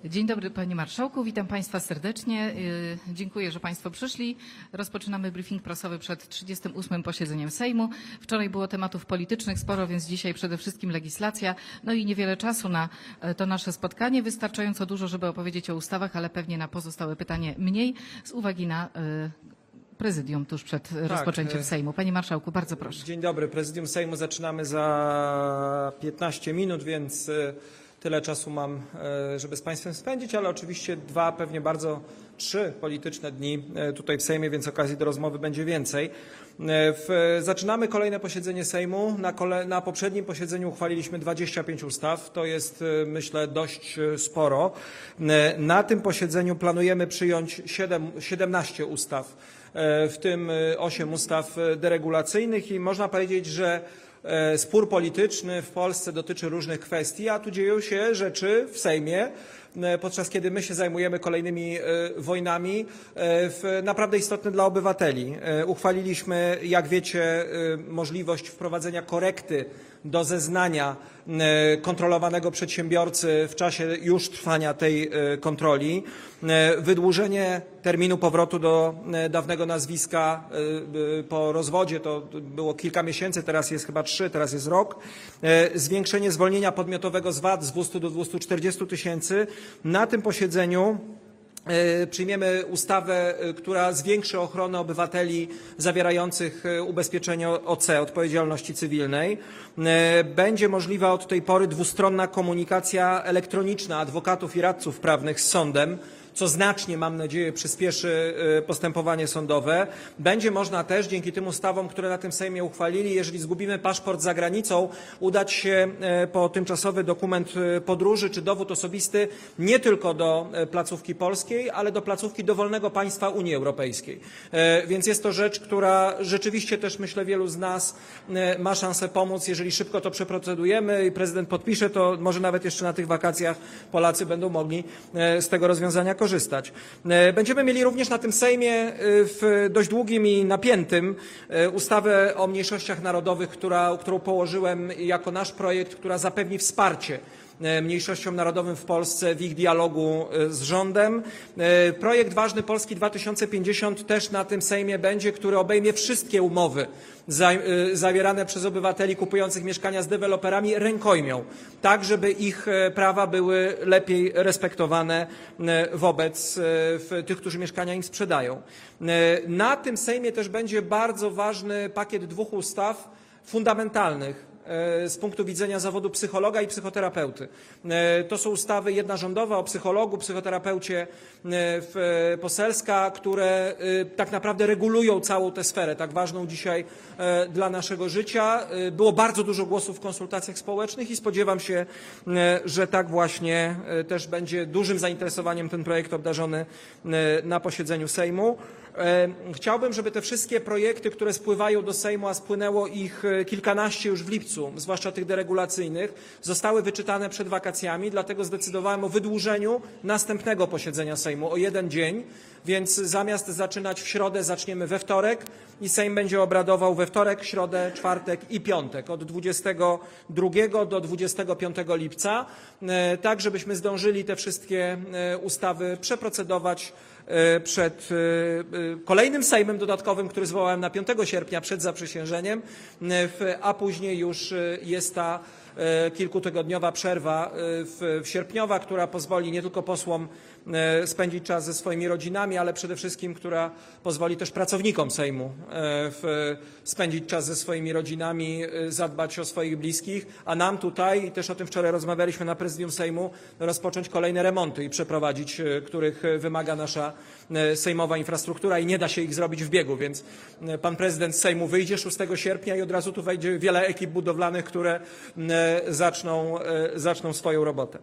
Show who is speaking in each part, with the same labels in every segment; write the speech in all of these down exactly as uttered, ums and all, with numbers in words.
Speaker 1: Dzień dobry Panie Marszałku, witam Państwa serdecznie. Dziękuję, że Państwo przyszli. Rozpoczynamy briefing prasowy przed trzydziestym ósmym posiedzeniem Sejmu. Wczoraj było tematów politycznych sporo, więc dzisiaj przede wszystkim legislacja. No i niewiele czasu na to nasze spotkanie. Wystarczająco dużo, żeby opowiedzieć o ustawach, ale pewnie na pozostałe pytanie mniej z uwagi na prezydium tuż przed tak, rozpoczęciem Sejmu. Panie Marszałku, bardzo proszę.
Speaker 2: Dzień dobry. Prezydium Sejmu zaczynamy za piętnaście minut, więc tyle czasu mam, żeby z Państwem spędzić, ale oczywiście dwa, pewnie bardzo trzy polityczne dni tutaj w Sejmie, więc okazji do rozmowy będzie więcej. W, zaczynamy kolejne posiedzenie Sejmu. Na, kole, na poprzednim posiedzeniu uchwaliliśmy dwadzieścia pięć ustaw. To jest, myślę, dość sporo. Na tym posiedzeniu planujemy przyjąć siedemnaście ustaw, w tym osiem ustaw deregulacyjnych i można powiedzieć, że spór polityczny w Polsce dotyczy różnych kwestii, a tu dzieją się rzeczy w Sejmie, podczas kiedy my się zajmujemy kolejnymi wojnami, naprawdę istotne dla obywateli. Uchwaliliśmy, jak wiecie, możliwość wprowadzenia korekty do zeznania kontrolowanego przedsiębiorcy w czasie już trwania tej kontroli, wydłużenie terminu powrotu do dawnego nazwiska po rozwodzie, to było kilka miesięcy, teraz jest chyba trzy, teraz jest rok, zwiększenie zwolnienia podmiotowego z V A T z dwustu do dwustu czterdziestu tysięcy. Na tym posiedzeniu przyjmiemy ustawę, która zwiększy ochronę obywateli zawierających ubezpieczenie O C, odpowiedzialności cywilnej. Będzie możliwa od tej pory dwustronna komunikacja elektroniczna adwokatów i radców prawnych z sądem, co znacznie, mam nadzieję, przyspieszy postępowanie sądowe. Będzie można też dzięki tym ustawom, które na tym Sejmie uchwalili, jeżeli zgubimy paszport za granicą, udać się po tymczasowy dokument podróży czy dowód osobisty nie tylko do placówki polskiej, ale do placówki dowolnego państwa Unii Europejskiej. Więc jest to rzecz, która rzeczywiście też, myślę, wielu z nas ma szansę pomóc. Jeżeli szybko to przeprocedujemy i prezydent podpisze, to może nawet jeszcze na tych wakacjach Polacy będą mogli z tego rozwiązania korzystać. Będziemy mieli również na tym Sejmie w dość długim i napiętym ustawę o mniejszościach narodowych, która, którą położyłem jako nasz projekt, która zapewni wsparcie mniejszościom narodowym w Polsce w ich dialogu z rządem. Projekt ważny Polski dwa tysiące pięćdziesiąt też na tym Sejmie będzie, który obejmie wszystkie umowy zawierane przez obywateli kupujących mieszkania z deweloperami rękojmią, tak żeby ich prawa były lepiej respektowane wobec tych, którzy mieszkania im sprzedają. Na tym Sejmie też będzie bardzo ważny pakiet dwóch ustaw fundamentalnych z punktu widzenia zawodu psychologa i psychoterapeuty. To są ustawy, jedna rządowa o psychologu, psychoterapeucie poselska, które tak naprawdę regulują całą tę sferę, tak ważną dzisiaj dla naszego życia. Było bardzo dużo głosów w konsultacjach społecznych i spodziewam się, że tak właśnie też będzie dużym zainteresowaniem ten projekt obdarzony na posiedzeniu Sejmu. Chciałbym, żeby te wszystkie projekty, które spływają do Sejmu, a spłynęło ich kilkanaście już w lipcu, zwłaszcza tych deregulacyjnych, zostały wyczytane przed wakacjami, dlatego zdecydowałem o wydłużeniu następnego posiedzenia Sejmu o jeden dzień, więc zamiast zaczynać w środę, zaczniemy we wtorek i Sejm będzie obradował we wtorek, środę, czwartek i piątek od dwudziestego drugiego do dwudziestego piątego lipca, tak żebyśmy zdążyli te wszystkie ustawy przeprocedować przed kolejnym Sejmem dodatkowym, który zwołałem na piątego sierpnia przed zaprzysiężeniem, a później już jest ta kilkutygodniowa przerwa w, w sierpniowa, która pozwoli nie tylko posłom spędzić czas ze swoimi rodzinami, ale przede wszystkim, która pozwoli też pracownikom Sejmu w, spędzić czas ze swoimi rodzinami, zadbać o swoich bliskich, a nam tutaj, i też o tym wczoraj rozmawialiśmy na prezydium Sejmu, rozpocząć kolejne remonty i przeprowadzić, których wymaga nasza sejmowa infrastruktura i nie da się ich zrobić w biegu, więc pan prezydent z Sejmu wyjdzie szóstego sierpnia i od razu tu wejdzie wiele ekip budowlanych, które zaczną, zaczną swoją robotę.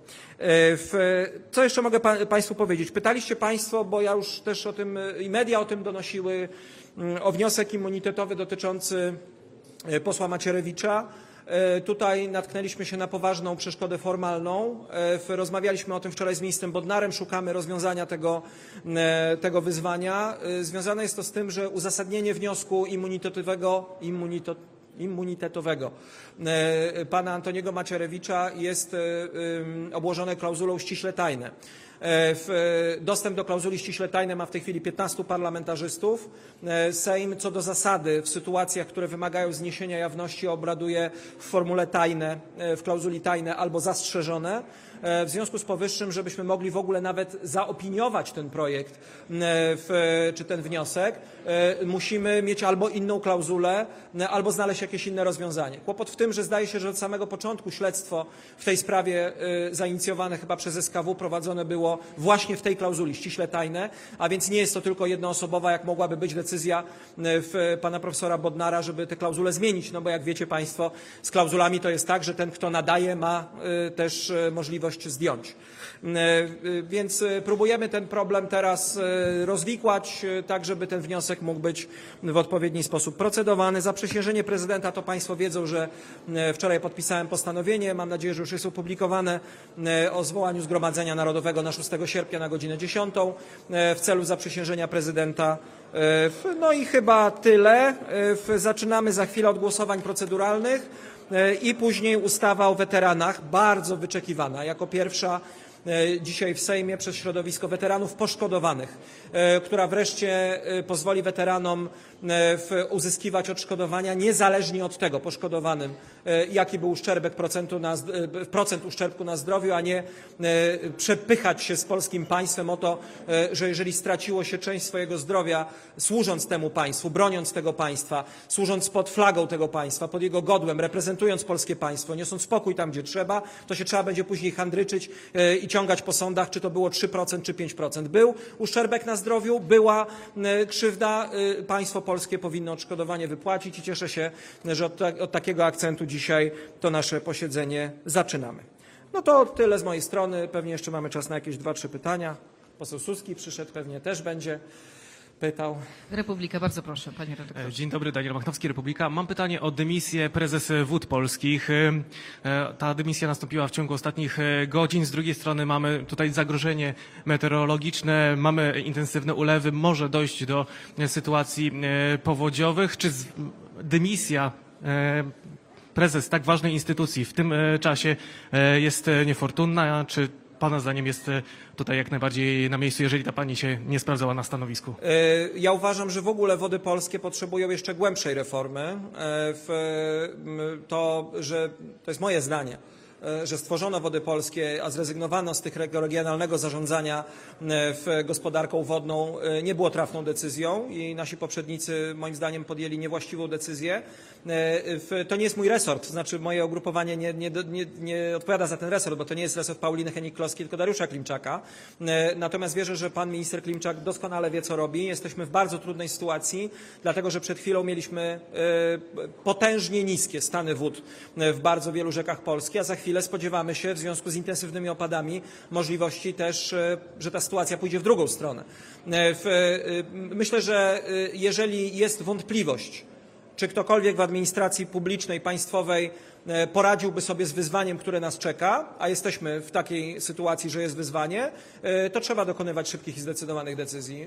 Speaker 2: Co jeszcze mogę pa, Państwu powiedzieć? Pytaliście Państwo, bo ja już też o tym i media o tym donosiły, o wniosek immunitetowy dotyczący posła Macierewicza. Tutaj natknęliśmy się na poważną przeszkodę formalną. Rozmawialiśmy o tym wczoraj z ministrem Bodnarem, szukamy rozwiązania tego, tego wyzwania. Związane jest to z tym, że uzasadnienie wniosku immunitetowego, immunitet, immunitetowego pana Antoniego Macierewicza jest obłożone klauzulą ściśle tajne. Dostęp do klauzuli ściśle tajnej ma w tej chwili piętnastu parlamentarzystów. Sejm co do zasady w sytuacjach, które wymagają zniesienia jawności, obraduje w formule tajne, w klauzuli tajne albo zastrzeżone. W związku z powyższym, żebyśmy mogli w ogóle nawet zaopiniować ten projekt w, czy ten wniosek, musimy mieć albo inną klauzulę, albo znaleźć jakieś inne rozwiązanie. Kłopot w tym, że zdaje się, że od samego początku śledztwo w tej sprawie zainicjowane chyba przez S K W prowadzone było właśnie w tej klauzuli ściśle tajne, a więc nie jest to tylko jednoosobowa, jak mogłaby być decyzja w pana profesora Bodnara, żeby tę klauzulę zmienić, no bo jak wiecie państwo, z klauzulami to jest tak, że ten, kto nadaje, ma też możliwość zdjąć. Więc próbujemy ten problem teraz rozwikłać, tak żeby ten wniosek mógł być w odpowiedni sposób procedowany. Zaprzysiężenie prezydenta to państwo wiedzą, że wczoraj podpisałem postanowienie, mam nadzieję, że już jest opublikowane, o zwołaniu Zgromadzenia Narodowego na szóstego sierpnia na godzinę dziesiątą w celu zaprzysiężenia prezydenta. No i chyba tyle. Zaczynamy za chwilę od głosowań proceduralnych. I później ustawa o weteranach, bardzo wyczekiwana, jako pierwsza dzisiaj w Sejmie przez środowisko weteranów poszkodowanych, która wreszcie pozwoli weteranom uzyskiwać odszkodowania niezależnie od tego poszkodowanym, jaki był uszczerbek procentu na, procent uszczerbku na zdrowiu, a nie przepychać się z polskim państwem o to, że jeżeli straciło się część swojego zdrowia służąc temu państwu, broniąc tego państwa, służąc pod flagą tego państwa, pod jego godłem, reprezentując polskie państwo, niosąc spokój tam, gdzie trzeba, to się trzeba będzie później handryczyć i ciągać po sądach, czy to było trzy procent, czy pięć procent. Był uszczerbek na zdrowiu, była krzywda, państwo polskie powinno odszkodowanie wypłacić i cieszę się, że od, od takiego akcentu dzisiaj to nasze posiedzenie zaczynamy. No to tyle z mojej strony. Pewnie jeszcze mamy czas na jakieś dwa, trzy pytania. Poseł Suski przyszedł, pewnie też będzie pytał.
Speaker 1: Republika, bardzo proszę, panie redaktorze.
Speaker 3: Dzień dobry, Daniel Machnowski, Republika. Mam pytanie o dymisję prezes Wód Polskich. Ta dymisja nastąpiła w ciągu ostatnich godzin. Z drugiej strony mamy tutaj zagrożenie meteorologiczne, mamy intensywne ulewy, może dojść do sytuacji powodziowych. Czy dymisja prezes tak ważnej instytucji w tym czasie jest niefortunna, czy pana zdaniem jest tutaj jak najbardziej na miejscu, jeżeli ta pani się nie sprawdzała na stanowisku?
Speaker 2: Ja uważam, że w ogóle Wody Polskie potrzebują jeszcze głębszej reformy. To, że to jest moje zdanie, że stworzono Wody Polskie, a zrezygnowano z tego regionalnego zarządzania w gospodarką wodną, nie było trafną decyzją i nasi poprzednicy moim zdaniem podjęli niewłaściwą decyzję. To nie jest mój resort, to znaczy moje ugrupowanie nie, nie, nie, nie odpowiada za ten resort, bo to nie jest resort Pauliny Henik-Klosskiej, tylko Dariusza Klimczaka. Natomiast wierzę, że pan minister Klimczak doskonale wie, co robi. Jesteśmy w bardzo trudnej sytuacji, dlatego że przed chwilą mieliśmy potężnie niskie stany wód w bardzo wielu rzekach Polski, a za chwilę spodziewamy się w związku z intensywnymi opadami możliwości też, że ta sytuacja pójdzie w drugą stronę. Myślę, że jeżeli jest wątpliwość, czy ktokolwiek w administracji publicznej, państwowej poradziłby sobie z wyzwaniem, które nas czeka, a jesteśmy w takiej sytuacji, że jest wyzwanie, to trzeba dokonywać szybkich i zdecydowanych decyzji.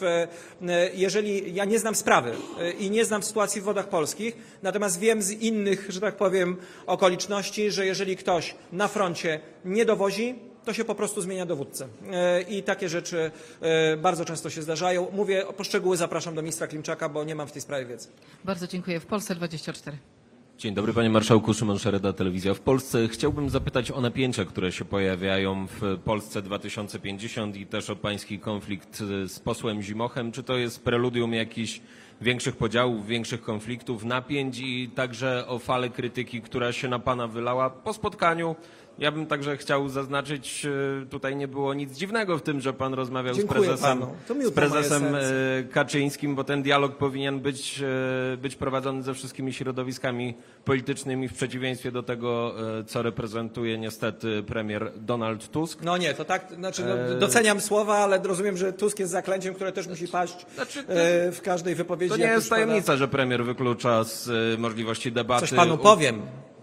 Speaker 2: Jeżeli ja nie znam sprawy i nie znam sytuacji w Wodach Polskich, natomiast wiem z innych, że tak powiem, okoliczności, że jeżeli ktoś na froncie nie dowozi, to się po prostu zmienia dowódcę. I takie rzeczy bardzo często się zdarzają. Mówię, o poszczegóły zapraszam do ministra Klimczaka, bo nie mam w tej sprawie wiedzy.
Speaker 1: Bardzo dziękuję. W Polsce dwadzieścia cztery.
Speaker 4: Dzień dobry panie marszałku, Szymon Szereda, Telewizja w Polsce. Chciałbym zapytać o napięcia, które się pojawiają w Polsce dwa tysiące pięćdziesiąt i też o pański konflikt z posłem Zimochem. Czy to jest preludium jakichś większych podziałów, większych konfliktów, napięć i także o falę krytyki, która się na pana wylała po spotkaniu? Ja bym także chciał zaznaczyć, tutaj nie było nic dziwnego w tym, że pan rozmawiał
Speaker 2: Dziękuję
Speaker 4: z prezesem, z prezesem Kaczyńskim, bo ten dialog powinien być, być prowadzony ze wszystkimi środowiskami politycznymi w przeciwieństwie do tego, co reprezentuje niestety premier Donald Tusk.
Speaker 2: No nie, to tak, znaczy no, doceniam słowa, ale rozumiem, że Tusk jest zaklęciem, które też musi paść
Speaker 4: znaczy, to,
Speaker 2: w każdej wypowiedzi.
Speaker 4: To nie jest tajemnica, że premier wyklucza z możliwości debaty.
Speaker 2: Coś panu powiem.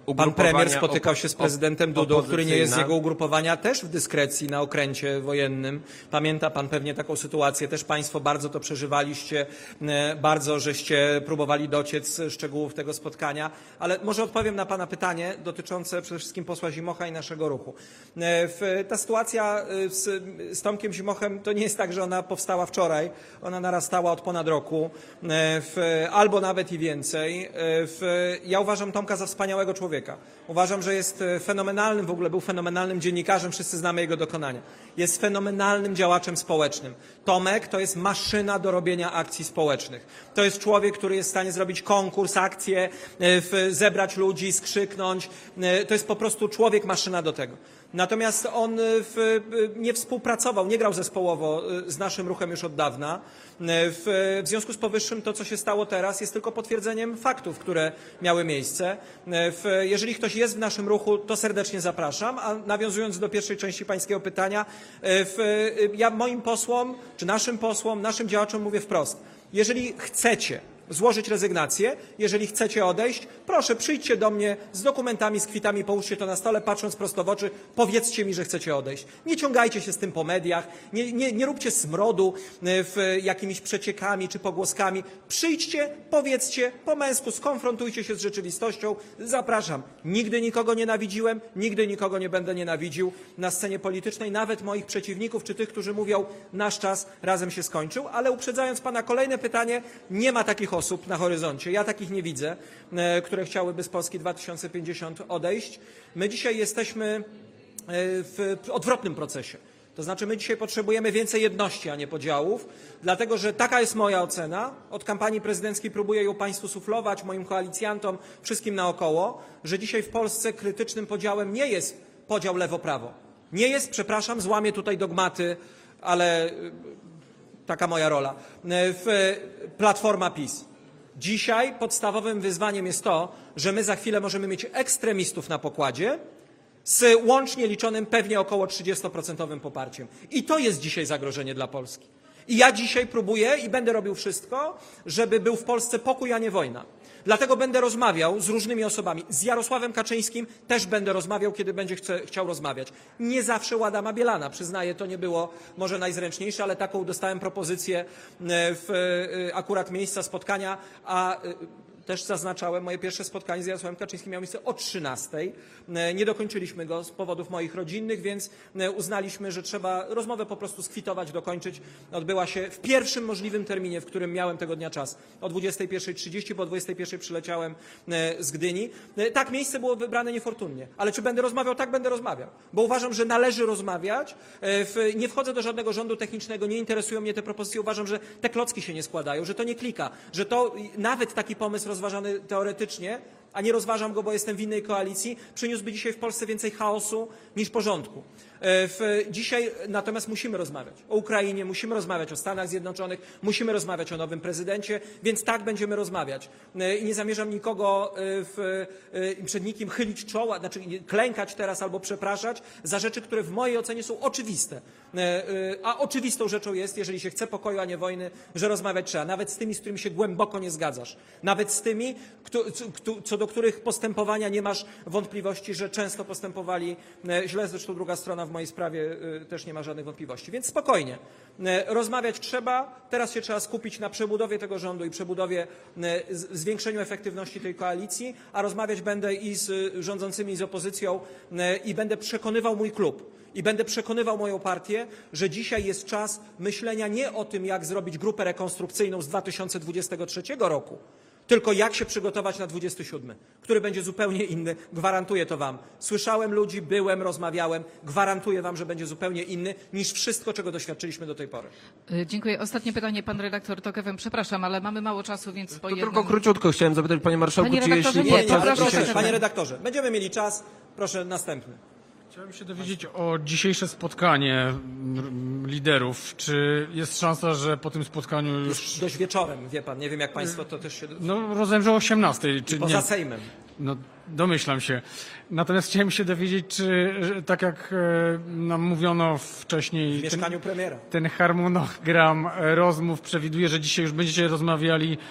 Speaker 2: Pan premier
Speaker 4: ugrupowania
Speaker 2: spotykał się z prezydentem
Speaker 4: op-
Speaker 2: Dudą, który nie jest z
Speaker 4: opozycyjna.
Speaker 2: jego ugrupowania, też w dyskrecji na okręcie wojennym. Pamięta pan pewnie taką sytuację, też państwo bardzo to przeżywaliście, e, bardzo żeście próbowali dociec szczegółów tego spotkania, ale może odpowiem na pana pytanie dotyczące przede wszystkim posła Zimocha i naszego ruchu. E, w, ta sytuacja e, z, z Tomkiem Zimochem to nie jest tak, że ona powstała wczoraj, ona narastała od ponad roku, e, w, albo nawet i więcej. E, w, ja uważam Tomka za wspaniałego człowieka. Uważam, że jest fenomenalnym, w ogóle był fenomenalnym dziennikarzem, wszyscy znamy jego dokonania. Jest fenomenalnym działaczem społecznym. Tomek to jest maszyna do robienia akcji społecznych. To jest człowiek, który jest w stanie zrobić konkurs, akcję, w, zebrać ludzi, skrzyknąć. To jest po prostu człowiek, maszyna do tego. Natomiast on w, nie współpracował, nie grał zespołowo z naszym ruchem już od dawna. W, w związku z powyższym to, co się stało teraz, jest tylko potwierdzeniem faktów, które miały miejsce. W, jeżeli ktoś jest w naszym ruchu, to serdecznie zapraszam. A nawiązując do pierwszej części pańskiego pytania, w, ja moim posłom, czy naszym posłom, naszym działaczom mówię wprost. Jeżeli chcecie złożyć rezygnację, jeżeli chcecie odejść, proszę przyjdźcie do mnie z dokumentami, z kwitami, połóżcie to na stole, patrząc prosto w oczy, powiedzcie mi, że chcecie odejść. Nie ciągajcie się z tym po mediach, nie, nie, nie róbcie smrodu w jakimiś przeciekami czy pogłoskami. Przyjdźcie, powiedzcie po męsku, skonfrontujcie się z rzeczywistością. Zapraszam. Nigdy nikogo nienawidziłem, nigdy nikogo nie będę nienawidził na scenie politycznej, nawet moich przeciwników czy tych, którzy mówią, nasz czas razem się skończył, ale uprzedzając pana kolejne pytanie, nie ma takich osób na horyzoncie. Ja takich nie widzę, które chciałyby z Polski dwa tysiące pięćdziesiąt odejść. My dzisiaj jesteśmy w odwrotnym procesie. To znaczy my dzisiaj potrzebujemy więcej jedności, a nie podziałów, dlatego że taka jest moja ocena. Od kampanii prezydenckiej próbuję ją państwu suflować, moim koalicjantom, wszystkim naokoło, że dzisiaj w Polsce krytycznym podziałem nie jest podział lewo-prawo. Nie jest, przepraszam, złamię tutaj dogmaty, ale taka moja rola, w Platforma PiS. Dzisiaj podstawowym wyzwaniem jest to, że my za chwilę możemy mieć ekstremistów na pokładzie z łącznie liczonym pewnie około trzydziestoprocentowym poparciem. I to jest dzisiaj zagrożenie dla Polski. I ja dzisiaj próbuję i będę robił wszystko, żeby był w Polsce pokój, a nie wojna. Dlatego będę rozmawiał z różnymi osobami. Z Jarosławem Kaczyńskim też będę rozmawiał, kiedy będzie chce, chciał rozmawiać. Nie zawsze u Adama Bielana, przyznaję, to nie było może najzręczniejsze, ale taką dostałem propozycję w akurat miejsca spotkania, a też zaznaczałem, moje pierwsze spotkanie z Jarosławem Kaczyńskim miało miejsce o trzynastej. Nie dokończyliśmy go z powodów moich rodzinnych, więc uznaliśmy, że trzeba rozmowę po prostu skwitować, dokończyć. Odbyła się w pierwszym możliwym terminie, w którym miałem tego dnia czas. O dwudziestej pierwszej trzydzieści, bo o dwudziestej pierwszej przyleciałem z Gdyni. Tak, miejsce było wybrane niefortunnie. Ale czy będę rozmawiał? Tak, będę rozmawiał. Bo uważam, że należy rozmawiać. Nie wchodzę do żadnego rządu technicznego, nie interesują mnie te propozycje. Uważam, że te klocki się nie składają, że to nie klika, że to nawet taki pomysł rozważany teoretycznie, a nie rozważam go, bo jestem w innej koalicji, przyniósłby dzisiaj w Polsce więcej chaosu niż porządku. W, dzisiaj natomiast musimy rozmawiać o Ukrainie, musimy rozmawiać o Stanach Zjednoczonych, musimy rozmawiać o nowym prezydencie, więc tak będziemy rozmawiać. I nie zamierzam nikogo w, przed nikim chylić czoła, znaczy klękać teraz albo przepraszać za rzeczy, które w mojej ocenie są oczywiste. A oczywistą rzeczą jest, jeżeli się chce pokoju, a nie wojny, że rozmawiać trzeba. Nawet z tymi, z którymi się głęboko nie zgadzasz. Nawet z tymi, co do których postępowania nie masz wątpliwości, że często postępowali źle. Zresztą druga strona w mojej sprawie też nie ma żadnych wątpliwości. Więc spokojnie. Rozmawiać trzeba. Teraz się trzeba skupić na przebudowie tego rządu i przebudowie, zwiększeniu efektywności tej koalicji, a rozmawiać będę i z rządzącymi, i z opozycją i będę przekonywał mój klub. I będę przekonywał moją partię, że dzisiaj jest czas myślenia nie o tym, jak zrobić grupę rekonstrukcyjną z dwa tysiące dwudziestego trzeciego roku, tylko jak się przygotować na dwudziesty siódmy, który będzie zupełnie inny. Gwarantuję to wam. Słyszałem ludzi, byłem, rozmawiałem. Gwarantuję wam, że będzie zupełnie inny niż wszystko, czego doświadczyliśmy do tej pory.
Speaker 1: Dziękuję. Ostatnie pytanie, pan redaktor Tok F M. Przepraszam, ale mamy mało czasu, więc po
Speaker 4: To
Speaker 1: jednym...
Speaker 4: tylko króciutko chciałem zapytać, panie marszałku,
Speaker 1: Panie
Speaker 4: czy
Speaker 1: redaktorze,
Speaker 4: jeśli...
Speaker 1: nie,
Speaker 2: Nie, nie,
Speaker 1: to
Speaker 2: ale
Speaker 1: proszę,
Speaker 2: proszę,
Speaker 1: proszę.
Speaker 2: panie redaktorze, będziemy mieli czas. Proszę, następny.
Speaker 5: Chciałem się dowiedzieć o dzisiejsze spotkanie mm, liderów. Czy jest szansa, że po tym spotkaniu już...
Speaker 2: Dość wieczorem, wie pan, nie wiem jak państwo to też się...
Speaker 5: No rozumiem, że o osiemnastej, czy
Speaker 2: Poza
Speaker 5: nie?
Speaker 2: Sejmem.
Speaker 5: No domyślam się. Natomiast chciałem się dowiedzieć, czy że, tak jak e, nam mówiono wcześniej...
Speaker 2: W mieszkaniu premiera.
Speaker 5: Ten, ten harmonogram e, rozmów przewiduje, że dzisiaj już będziecie rozmawiali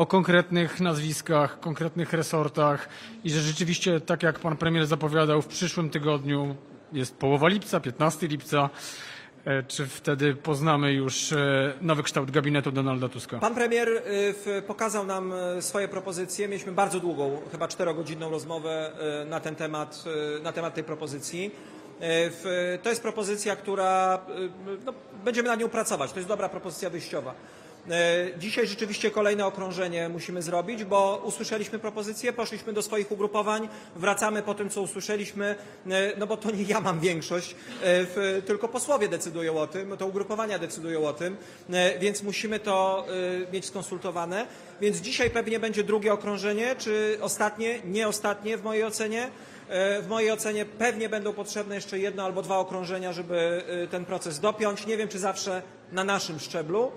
Speaker 5: o konkretnych nazwiskach, konkretnych resortach i że rzeczywiście, tak jak pan premier zapowiadał, w przyszłym tygodniu jest połowa lipca, piętnastego lipca, e, czy wtedy poznamy już e, nowy kształt gabinetu Donalda Tuska?
Speaker 2: Pan premier y, w, pokazał nam y, swoje propozycje. Mieliśmy bardzo długą, chyba czterogodzinną rozmowę y, na ten temat, y, na temat tej propozycji. Y, w, to jest propozycja, która, y, no, będziemy nad nią pracować. To jest dobra propozycja wyjściowa. Dzisiaj rzeczywiście kolejne okrążenie musimy zrobić, bo usłyszeliśmy propozycje, poszliśmy do swoich ugrupowań, wracamy po tym, co usłyszeliśmy, no bo to nie ja mam większość, tylko posłowie decydują o tym, to ugrupowania decydują o tym, więc musimy to mieć skonsultowane. Więc dzisiaj pewnie będzie drugie okrążenie, czy ostatnie, nie ostatnie w mojej ocenie. W mojej ocenie pewnie będą potrzebne jeszcze jedno albo dwa okrążenia, żeby ten proces dopiąć. Nie wiem, czy zawsze na naszym szczeblu.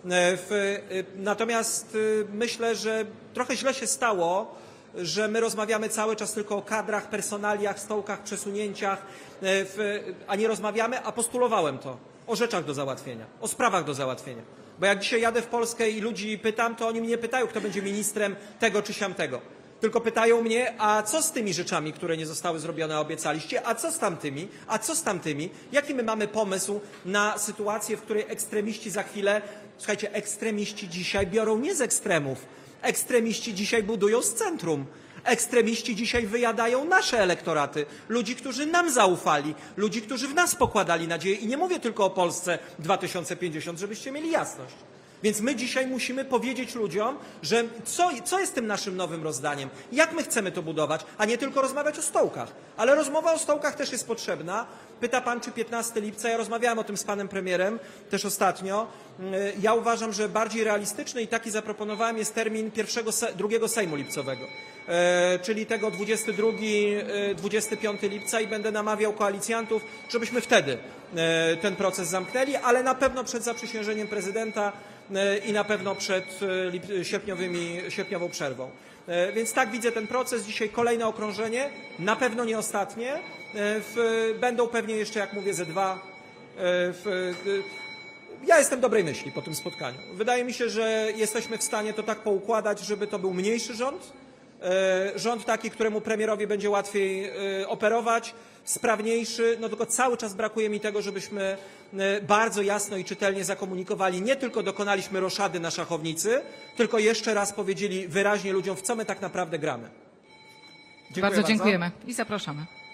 Speaker 2: W, natomiast myślę, że trochę źle się stało, że my rozmawiamy cały czas tylko o kadrach, personaliach, stołkach, przesunięciach, w, a nie rozmawiamy, a postulowałem to, o rzeczach do załatwienia, o sprawach do załatwienia. Bo jak dzisiaj jadę w Polskę i ludzi pytam, to oni mnie pytają, kto będzie ministrem tego czy siamtego. Tylko pytają mnie, a co z tymi rzeczami, które nie zostały zrobione, a obiecaliście, a co z tamtymi, a co z tamtymi? Jaki my mamy pomysł na sytuację, w której ekstremiści za chwilę, słuchajcie, ekstremiści dzisiaj biorą nie z ekstremów, ekstremiści dzisiaj budują z centrum. Ekstremiści dzisiaj wyjadają nasze elektoraty, ludzi, którzy nam zaufali, ludzi, którzy w nas pokładali nadzieję. I nie mówię tylko o Polsce dwa tysiące pięćdziesiąt, żebyście mieli jasność. Więc my dzisiaj musimy powiedzieć ludziom, że co, co jest tym naszym nowym rozdaniem, jak my chcemy to budować, a nie tylko rozmawiać o stołkach. Ale rozmowa o stołkach też jest potrzebna. Pyta pan, czy piętnastego lipca, ja rozmawiałem o tym z panem premierem też ostatnio. Ja uważam, że bardziej realistyczny i taki zaproponowałem jest termin pierwszego, drugiego Sejmu lipcowego, e, czyli tego dwudziestego drugiego, dwudziestego piątego lipca i będę namawiał koalicjantów, żebyśmy wtedy e, ten proces zamknęli, ale na pewno przed zaprzysiężeniem prezydenta e, i na pewno przed e, lip, sierpniowymi, sierpniową przerwą. E, więc tak widzę ten proces. Dzisiaj kolejne okrążenie, na pewno nie ostatnie. E, w, będą pewnie jeszcze, jak mówię, ze dwa. E, w, e, Ja jestem dobrej myśli po tym spotkaniu. Wydaje mi się, że jesteśmy w stanie to tak poukładać, żeby to był mniejszy rząd, rząd taki, któremu premierowi będzie łatwiej operować, sprawniejszy, no tylko cały czas brakuje mi tego, żebyśmy bardzo jasno i czytelnie zakomunikowali, nie tylko dokonaliśmy roszady na szachownicy, tylko jeszcze raz powiedzieli wyraźnie ludziom, w co my tak naprawdę gramy. Dziękuję
Speaker 1: Bardzo
Speaker 2: bardzo
Speaker 1: dziękujemy i zapraszamy.